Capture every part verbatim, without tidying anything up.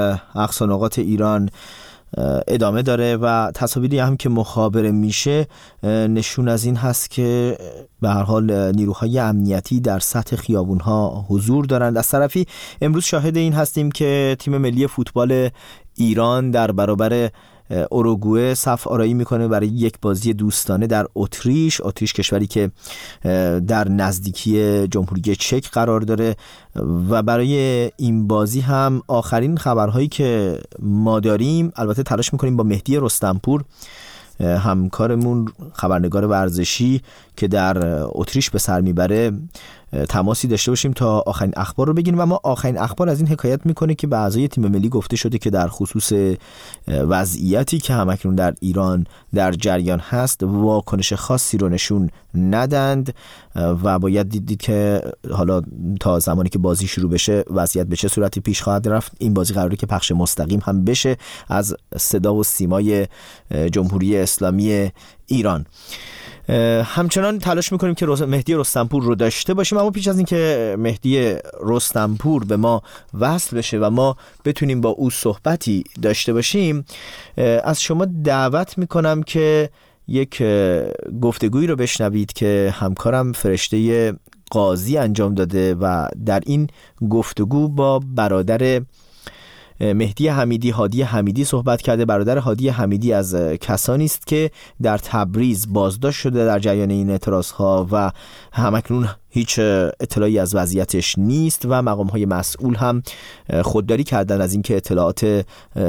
اقصانقاط ایران ادامه داره و تصاویری هم که مخابره میشه نشون از این هست که به هر حال نیروهای امنیتی در سطح خیابونها حضور دارند. از طرفی امروز شاهد این هستیم که تیم ملی فوتبال ایران در برابر اوروگوئه صف آرایی میکنه برای یک بازی دوستانه در اتریش. اتریش کشوری که در نزدیکی جمهوری چک قرار داره و برای این بازی هم آخرین خبرهایی که ما داریم، البته تلاش میکنیم با مهدی رستمپور همکارمون خبرنگار ورزشی که در اتریش به سر میبره تماسی داشته باشیم تا آخرین اخبار رو بگیریم. و ما آخرین اخبار از این حکایت میکنه که به اعضای تیم ملی گفته شده که در خصوص وضعیتی که همکنون در ایران در جریان هست واکنش خاصی رو نشون ندند و باید دید, دید که حالا تا زمانی که بازی شروع بشه وضعیت به چه صورتی پیش خواهد رفت. این بازی قراره که پخش مستقیم هم بشه از صدا و سیمای جمهوری اسلامی ایران. همچنان تلاش میکنیم که مهدی رستمپور رو داشته باشیم، اما پیش از این که مهدی رستمپور به ما وصل بشه و ما بتونیم با او صحبتی داشته باشیم، از شما دعوت میکنم که یک گفتگویی رو بشنوید که همکارم فرشته قاضی انجام داده و در این گفتگو با برادر مهدی حمیدی، هادی حمیدی صحبت کرده. برادر هادی حمیدی از کسانی است که در تبریز بازداشت شده در جریان این اعتراضها و همکنون هیچ اطلاعی از وضعیتش نیست و مقام‌های مسئول هم خودداری کردن از اینکه اطلاعات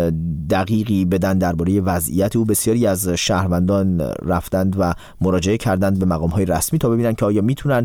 دقیقی بدن درباره وضعیت او. بسیاری از شهروندان رفتند و مراجعه کردند به مقام‌های رسمی تا ببینن که آیا میتونن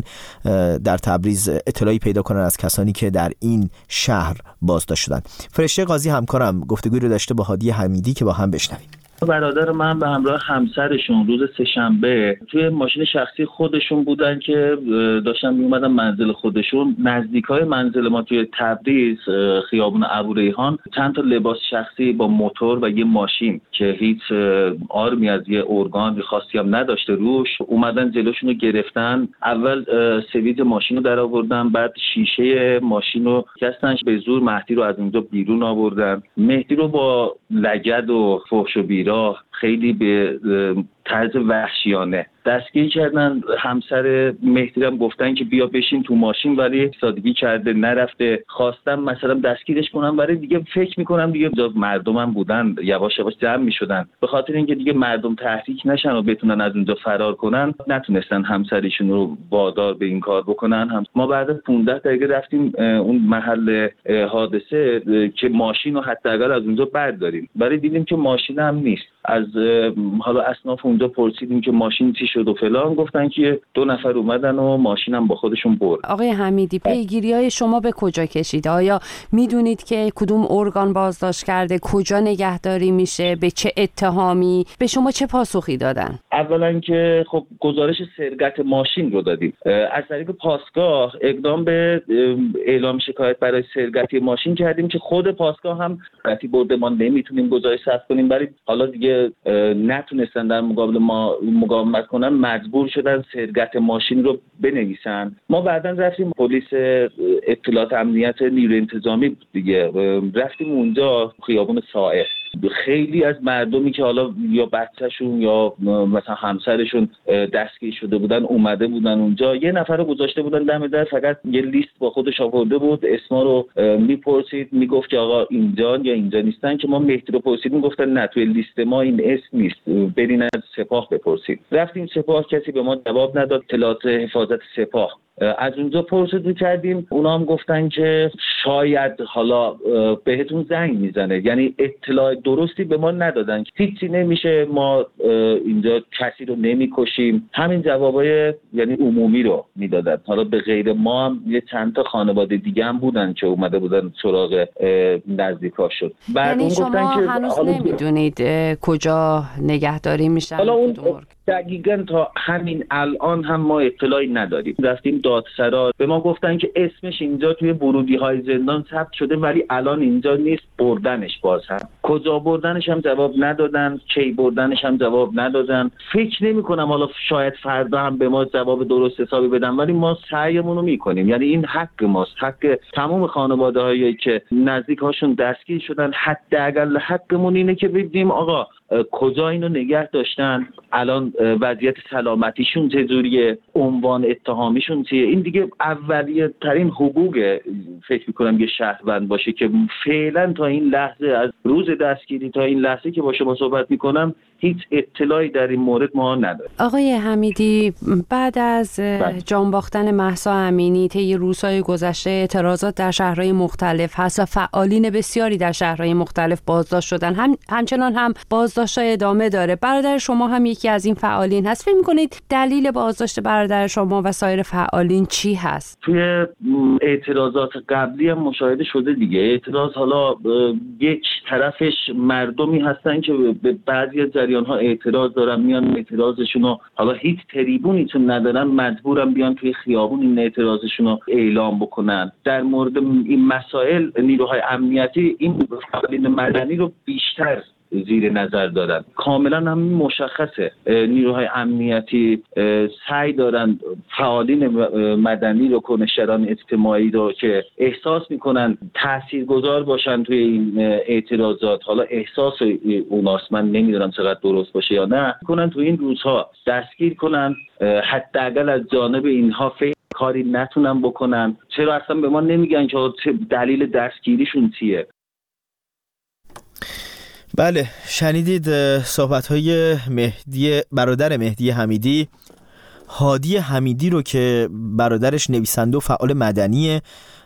در تبریز اطلاعی پیدا کنن از کسانی که در این شهر بازداشت شدن. فرشته قاضی همکارم گفتگویی رو داشته با هادی حمیدی که با هم بشنویم. برادر من به همراه همسرشون روز سه‌شنبه توی ماشین شخصی خودشون بودن که داشتن میومدن منزل خودشون. نزدیکای منزل ما توی تبریز خیابون ابوریحان چند تا لباس شخصی با موتور و یه ماشین که هیچ آرمی از یه ارگان خاصی هم نداشته روش اومدن جلوشون رو گرفتن. اول سویج ماشین رو در آوردن، بعد شیشه ماشین رو کستن، به زور مهدی رو از اونجا بیرون آوردن. مهدی رو با لگد و فحش و بیراه خیلی به طرز وحشیانه دستگیر کردن. همسر مهدی هم گفتن که بیا بشین تو ماشین، ولی سادگی کرده نرفته. خواستم مثلا دستگیرش کنم، ولی دیگه فکر میکنم دیگه مردمم بودن یواش یواش جمع میشدن، به خاطر اینکه دیگه مردم تحریک نشن و بتونن از اونجا فرار کنن نتونستن همسرشون رو وادار به این کار بکنن. هم ما بعد از پانزده دقیقه رفتیم اون محل حادثه که ماشین رو حتی اگر از اونجا برداریم، ولی دیدیم که ماشین هم نیست. از حالا اصناف اونجا پرسیدیم که ماشین چی شد و فلان، گفتن که دو نفر اومدن و ماشینم با خودشون برد. آقای حمیدی، پیگیری‌های شما به کجا کشیده؟ آیا میدونید که کدوم ارگان بازداشت کرده، کجا نگهداری میشه، به چه اتهامی، به شما چه پاسخی دادن؟ اولا که خب گزارش سرقت ماشین رو دادیم. از طریق پاسگاه اقدام به اعلام شکایت برای سرقت ماشین کردیم که خود پاسگاه هم قطعی برده ما نمیتونیم گزارش ثبت کنیم، ولی حالا دیگه نتونستن در مقابل ما مقاومت کنن، مجبور شدن سرقت ماشین رو بنویسن. ما بعداً رفتیم پلیس اطلاعات امنیت نیروی انتظامی دیگه، رفتیم اونجا خیابون صائف. خیلی از مردمی که حالا یا بچه‌شون یا مثلا همسرشون دستگیر شده بودن اومده بودن اونجا. یه نفر رو گذاشته بودن دم در، فقط یه لیست با خودش آورده بود، اسما رو میپرسید، میگفت که آقا اینجا یا اینجا نیستن. که ما مهدی رو پرسیدیم، گفتن نه توی لیست ما این اسم نیست، برین از سپاه بپرسید. رفتیم سپاه، کسی به ما جواب نداد. اطلاعات حفاظت سپاه از اونجا پرسجو کردیم، اونا هم گفتن که شاید حالا بهتون زنگ میزنه، یعنی اطلاع درستی به ما ندادن، هیچی نمیشه، ما اینجا کسی رو نمیکشیم. همین جوابای یعنی عمومی رو میدادن. حالا به غیر ما هم یه چند تا خانواده دیگه هم بودن که اومده بودن سراغ نزدیکاشون. بعد یعنی شما گفتن که هنوز نمیدونید کجا نگهداری میشن؟ حالا اون دقیقاً تا همین الان هم ما اطلاعی نداریم. رفتیم دادسرا، به ما گفتن که اسمش اینجا توی ورودی‌های زندان ثبت شده ولی الان اینجا نیست، بردنش باز هم. کجا بردنش هم جواب ندادن، کی بردنش هم جواب ندادن. فکر نمی کنم حالا شاید فردا هم به ما جواب درست حسابی بدن، ولی ما سعیمون رو میکنیم. یعنی این حق ماست، حق تمام خانواده هایی که نزدیک هاشون دستگیر شدن. حداقل حقمون اینه که ببینیم آقا کجا اینو نگه داشتن، الان وضعیت سلامتیشون چجوریه، عنوان اتهامیشون چیه. این دیگه اولیه ترین حقوق فکر میکنم یه شهروند باشه که فعلا تا این لحظه، از روز دستگیری تا این لحظه که با شما صحبت میکنم، هیچ اطلاعی در این مورد ما نداریم. آقای حمیدی، بعد از جان باختن مهسا امینی طی روزهای گذشته اعتراضات در شهرهای مختلف هست و فعالین بسیاری در شهرهای مختلف بازداشت شدن، هم همچنان هم بازداشت ادامه داره. برادر شما هم یکی از این فعالین هست. فکر می‌کنید دلیل بازداشت برادر شما و سایر فعالین چی هست؟ توی اعتراضات قبلی هم مشاهده شده دیگه. اعتراض حالا یک طرفش مردمی هستن که به بعضی از جریان‌ها اعتراض دارن، میان اعتراضشون رو، حالا هیچ تریبونی چون ندارن مجبورن بیان توی خیابون این اعتراضشون رو اعلام بکنن. در مورد این مسائل نیروهای امنیتی این فعالین مدنی رو بیشتر زیر نظر دارن. کاملا هم مشخصه نیروهای امنیتی سعی دارن فعالین مدنی رو، کنشگران اجتماعی رو که احساس میکنن تاثیرگذار باشن توی این اعتراضات، حالا احساس اوناست، من نمیدونم چقدر درست باشه یا نه، کنن توی این روزها دستگیر کنن. حداقل از جانب اینها فکر کاری نتونن بکنن. چرا اصلا به ما نمیگن که دلیل دستگیریشون چیه؟ بله، شنیدید صحبت‌های مهدی، برادر مهدی حمیدی، هادی حمیدی رو که برادرش نویسنده و فعال مدنیه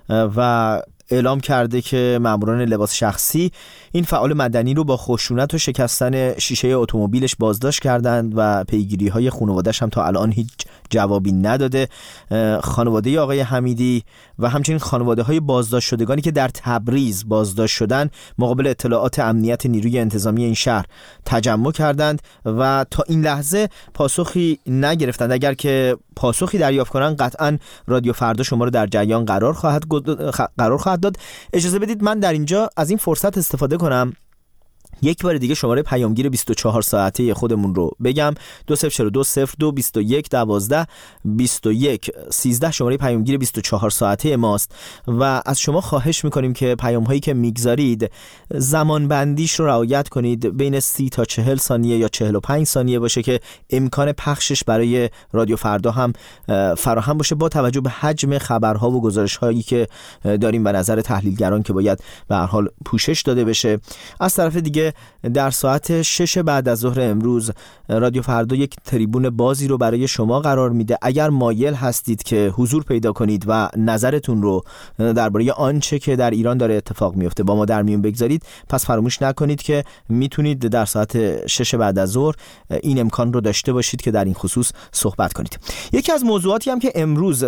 و اعلام کرده که ماموران لباس شخصی این فعال مدنی رو با خشونت و شکستن شیشه اتومبیلش بازداشت کردند و پیگیری‌های خانواده‌اش هم تا الان هیچ جوابی نداده. خانواده آقای حمیدی و همچنین خانواده‌های بازداشت شدگانی که در تبریز بازداشت شدن مقابل اطلاعات امنیت نیروی انتظامی این شهر تجمع کردند و تا این لحظه پاسخی نگرفتند. اگر که پاسخی دریافت کنند قطعاً رادیو فردا شما رو در جریان قرار خواهد قرار خواهد داد. اجازه بدید من در اینجا از این فرصت استفاده کنم یک بار دیگه شماره پیامگیر بیست و چهار ساعته خودمون رو بگم: دو صفر چهار دو صفر دو بیست و یک دوازده بیست و یک سیزده شماره پیامگیر بیست و چهار ساعته ماست و از شما خواهش میکنیم که پیام هایی که میگذارید زمان بندیش رو رعایت کنید، بین سی تا چهل ثانیه یا چهل و پنج ثانیه باشه که امکان پخشش برای رادیو فردا هم فراهم باشه، با توجه به حجم خبرها و گزارش هایی که داریم و نظر تحلیلگران که باید به هر حال پوشش داده بشه. از طرف دیگه در ساعت شش بعد از ظهر امروز رادیو فردا یک تریبون بازی رو برای شما قرار میده. اگر مایل هستید که حضور پیدا کنید و نظرتون رو درباره آنچه که در ایران داره اتفاق میفته با ما در میون بگذارید، پس فراموش نکنید که میتونید در ساعت شش بعد از ظهر این امکان رو داشته باشید که در این خصوص صحبت کنید. یکی از موضوعاتی هم که امروز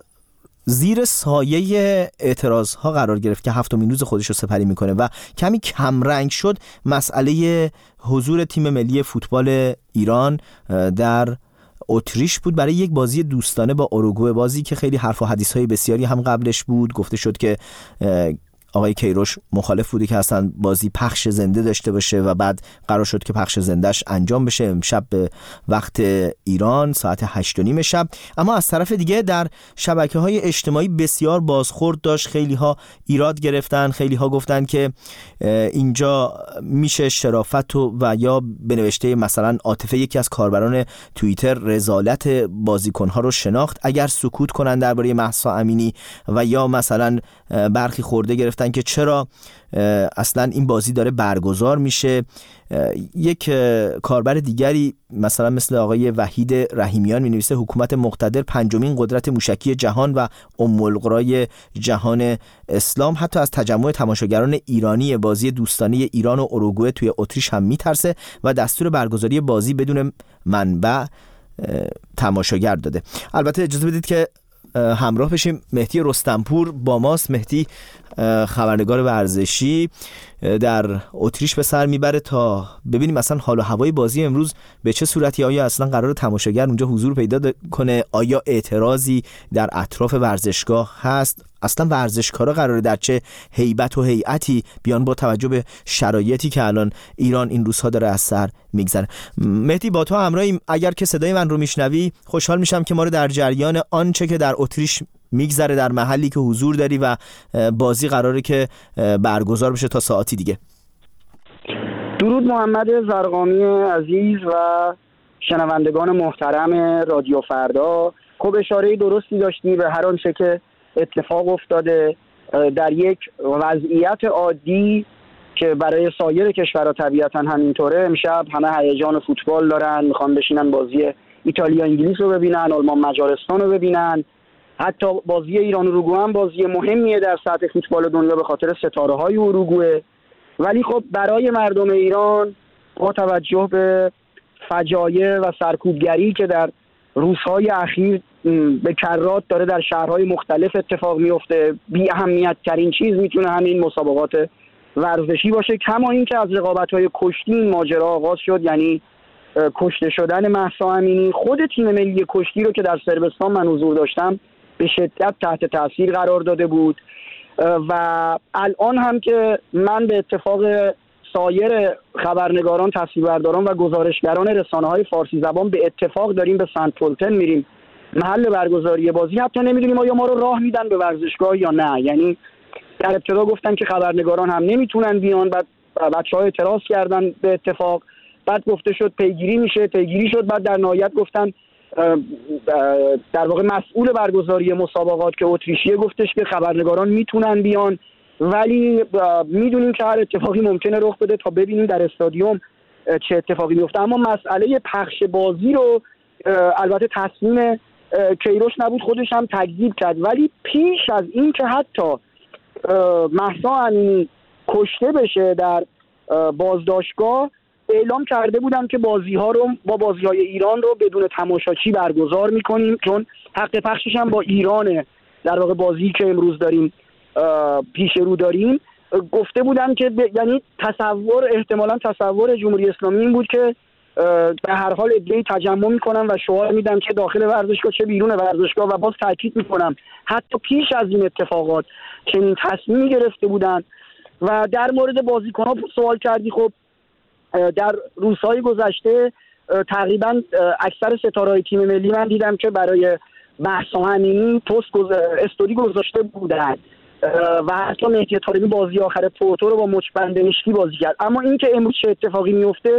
زیر سایه اعتراض ها قرار گرفت که هفتمین روز خودش رو سپری میکنه و کمی کمرنگ شد، مسئله حضور تیم ملی فوتبال ایران در اتریش بود برای یک بازی دوستانه با اوروگوئه، بازی که خیلی حرف و حدیث های بسیاری هم قبلش بود. گفته شد که آقای کیروش مخالف بوده که اصلا بازی پخش زنده داشته باشه و بعد قرار شد که پخش زندهش انجام بشه امشب به وقت ایران ساعت هشت و نیم شب. اما از طرف دیگه در شبکه‌های اجتماعی بسیار بازخورد داشت، خیلی ها ایراد گرفتن، خیلی ها گفتن که اینجا میشه شرافت و, و یا به نوشته مثلا عاطفه یکی از کاربران توییتر رذالت بازیکن‌ها رو شناخت اگر سکوت کنن درباره مهسا امینی، و یا مثلا برخی خورده گرفتن که چرا اصلا این بازی داره برگزار میشه. یک کاربر دیگری مثلا مثل آقای وحید رحیمیان می نویسه حکومت مقتدر پنجمین قدرت موشکی جهان و ام القرای جهان اسلام حتی از تجمع تماشاگران ایرانی بازی دوستانه ایران و اوروگوئه توی اتریش هم میترسه و دستور برگزاری بازی بدون منبع تماشاگر داده. البته اجازه بدید که همراه بشیم. مهدی رستمپور با ماست. مهدی خبرنگار ورزشی، در اتریش به سر میبره تا ببینیم اصلا حال و هوای بازی امروز به چه صورتی، آیا اصلا قرار تماشاگر اونجا حضور پیدا کنه، آیا اعتراضی در اطراف ورزشگاه هست، اصلا ورزشکارا قراره در چه هیبت و هیئتی بیان با توجه به شرایطی که الان ایران این روزها داره از سر میگذره. مهدی با تو همراهیم، اگر که صدای من رو میشنوی خوشحال میشم که ما رو در جریان آنچه که در اتریش میگذره در محلی که حضور داری و بازی قراره که برگزار بشه تا ساعتی دیگه. درود محمد زرقامی عزیز و شنوندگان محترم رادیو فردا. خب اشاره درستی داشتی به هر آنچه که اتفاق افتاده. در یک وضعیت عادی که برای سایر کشورها طبیعتا همینطوره، امشب همه هیجان فوتبال دارن، میخوان بشینن بازی ایتالیا انگلیس رو ببینن، آلمان مجارستان رو ببینن. حتی بازی ایران اروگوئه هم بازی مهمیه در سطح فوتبال دنیا به خاطر ستاره های اروگوئه. ولی خب برای مردم ایران با توجه به فجایع و سرکوبگری که در روزهای اخیر به کرات داره در شهرهای مختلف اتفاق میفته، بی اهمیت ترین چیز میتونه همین مسابقات ورزشی باشه. کما این که از رقابت‌های کشتی این ماجرا آغاز شد، یعنی کشته شدن مهسا امینی. خود تیم ملی کشتی رو که در صربستان من حضور داشتم به شدت تحت تاثیر قرار داده بود و الان هم که من به اتفاق سایر خبرنگاران، تصویربرداران و گزارشگران رسانه‌های فارسی زبان به اتفاق داریم به سنت پولتن میریم، محل برگزاری بازی. حتی نمیدونیم آیا ما رو راه میدن به ورزشگاه یا نه. یعنی در ابتدا گفتن که خبرنگاران هم نمیتونن بیان، بعد بچه‌ها اعتراض کردن به اتفاق، بعد گفته شد پیگیری میشه، پیگیری شد، بعد در نهایت گفتن در واقع مسئول برگزاری مسابقات که اتریشیه گفتش که خبرنگاران میتونن بیان، ولی میدونیم که هر اتفاقی ممکنه رخ بده تا ببینیم در استادیوم چه اتفاقی میفته. اما مسئله پخش بازی رو البته تصمیم کیروش نبود، خودش هم تکذیب کرد، ولی پیش از این که حتی مهسا امینی کشته بشه در بازداشتگاه اعلام کرده بودم که بازی ها رو با بازی های ایران رو بدون تماشاچی برگزار میکنیم، چون حق پخشش هم با ایرانه. در واقع بازی که امروز داریم پیش رو داریم گفته بودم که ب... یعنی تصور احتمالا تصور جمهوری اسلامی این بود که به هر حال ادعای تجمع میکنم و شعار میدم که داخل ورزشگاه چه بیرون ورزشگاه، و باز تاکید میکنم حتی پیش از این اتفاقات چنین تصمیمی گرفته بودن. و در مورد بازیکن‌ها سوال کردی، خب در روزهای گذشته تقریبا اکثر ستاره‌های تیم ملی من دیدم که برای مهسا امینی پست گز... استوری گذاشته بودن و حتی مهدی طارمی بازی آخر پورتو رو با مچبند مشکی بازی کرد. اما این که امروز چه اتفاقی میفته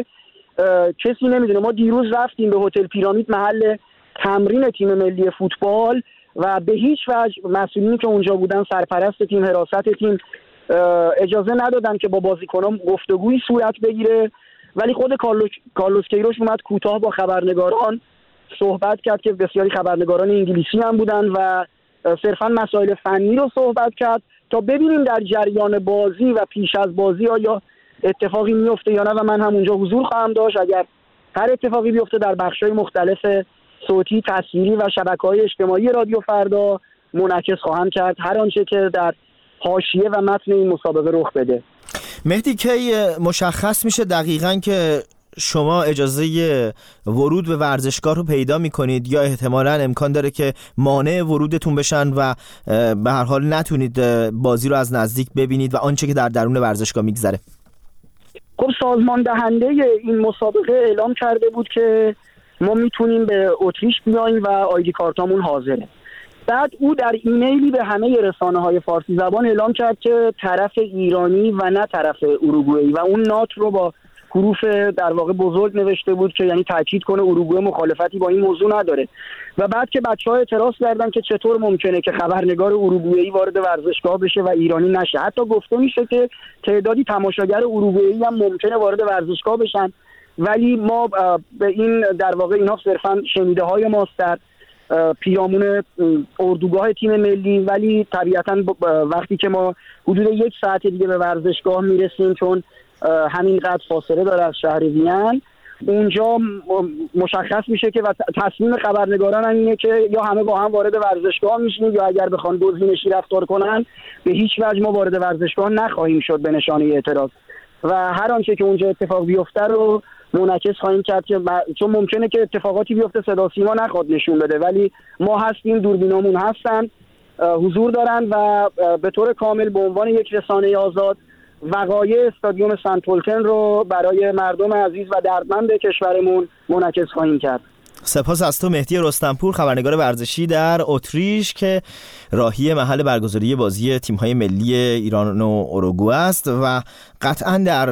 کسی نمیدونه. ما دیروز رفتیم به هتل پیرامید، محل تمرین تیم ملی فوتبال، و به هیچ وجه مسئولینی که اونجا بودن، سرپرست تیم، حراست تیم، اجازه ندادن که با بازیکنان گفتگویی صورت بگیره. ولی خود کارلوس کارلوس کیروش اومد کوتاه با خبرنگاران صحبت کرد که بسیاری خبرنگاران انگلیسی هم بودن و صرفا مسائل فنی رو صحبت کرد تا ببینیم در جریان بازی و پیش از بازی آیا اتفاقی میفته یا نه، و من هم اونجا حضور خواهم داشت. اگر هر اتفاقی بیفته در بخش‌های مختلف صوتی، تصویری و شبکه‌های اجتماعی رادیو فردا منعکس خواهم کرد هر آنچه که در حاشیه و متن این مسابقه رخ بده. مهدی کی مشخص میشه دقیقاً که شما اجازه ورود به ورزشگاه رو پیدا میکنید یا احتمالاً امکان داره که مانع ورودتون بشن و به هر حال نتونید بازی رو از نزدیک ببینید و آنچه که در درون ورزشگاه میگذره؟ خب سازمان دهنده این مسابقه اعلام کرده بود که ما میتونیم به اتریش بیاییم و آیدی کارتامون حاضره. بعد او در ایمیلی به همه رسانه‌های فارسی زبان اعلام کرد که طرف ایرانی و نه طرف اروگوئه‌ای، و اون نات رو با حروف در واقع بزرگ نوشته بود که یعنی تاکید کنه اروگوئه مخالفتی با این موضوع نداره. و بعد که بچه‌ها اعتراض کردن که چطور ممکنه که خبرنگار اروگوئه‌ای وارد ورزشگاه بشه و ایرانی نشه، حتی گفته میشه که تعدادی تماشاگر اروگوئه‌ای هم ممکنه وارد ورزشگاه بشن، ولی ما به این در واقع اینا صرفا شنیده‌های ماست در پیرامون اردوگاه تیم ملی. ولی طبیعتاً وقتی که ما حدود یک ساعت دیگه به ورزشگاه میرسیم، چون همینقدر فاصله داره از شهر وین، اونجا مشخص میشه که و تصمیم خبرنگاران هم اینه که یا همه با هم وارد ورزشگاه میشیم یا اگر بخوان گزینشی رفتار کنن به هیچ وجه ما وارد ورزشگاه نخواهیم شد به نشانه اعتراض و هر آنچه که اونجا اتفاق بیفته رو منعکس خواهیم کرد که چون ممکنه که اتفاقاتی بیفته صدا سیما نخواد نشون بده ولی ما هستیم، دوربینامون هستن، حضور دارن و به طور کامل به عنوان یک رسانه آزاد وقایع استادیوم سنتولتن رو برای مردم عزیز و دردمند کشورمون منعکس خواهیم کرد. سپاس از تو مهدی رستمپور، خبرنگار ورزشی در اتریش که راهی محل برگزاری بازی تیم‌های ملی ایران و اوروگوئه است و قطعاً در